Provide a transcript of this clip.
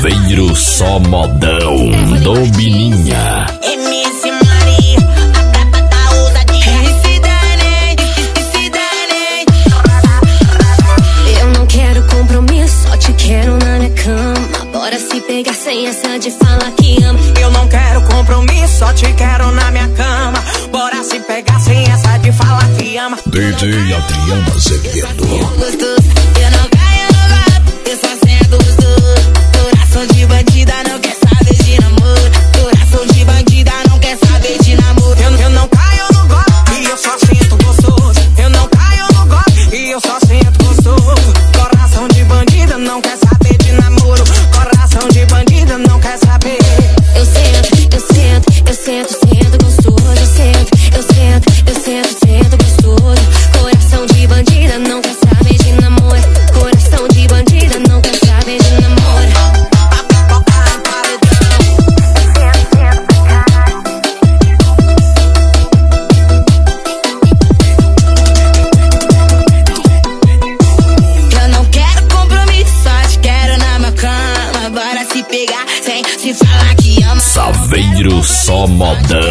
Saveiro só modão do Bininha. MC Maria, a prata tá ousadinha. Se dane. Eu não quero compromisso, só te quero na minha cama. Bora se pegar sem essa de falar que ama. Eu não quero compromisso, só te quero na minha cama. Bora se pegar sem essa de falar que ama. DJ Adriano Azevedo. Gostoso, eu não caio no vapo, eu só sento gostoso. Coração de bandida não quer saber de namoro. Coração de bandida não quer saber de namoro. Eu não caio no golpe e eu só sinto gostoso. Eu não caio no golpe e eu só sinto gostoso. Coração de bandida não quer saber de namoro. Coração de bandida não quer saber. Eu sento gostoso. Eu sento gostoso. Coração de bandida não quer saber de namoro. Coração de bandida não quer saber de namoro. Eu não quero compromisso, só te quero na minha cama. Bora se pegar sem se falar que ama. Saveiro só modão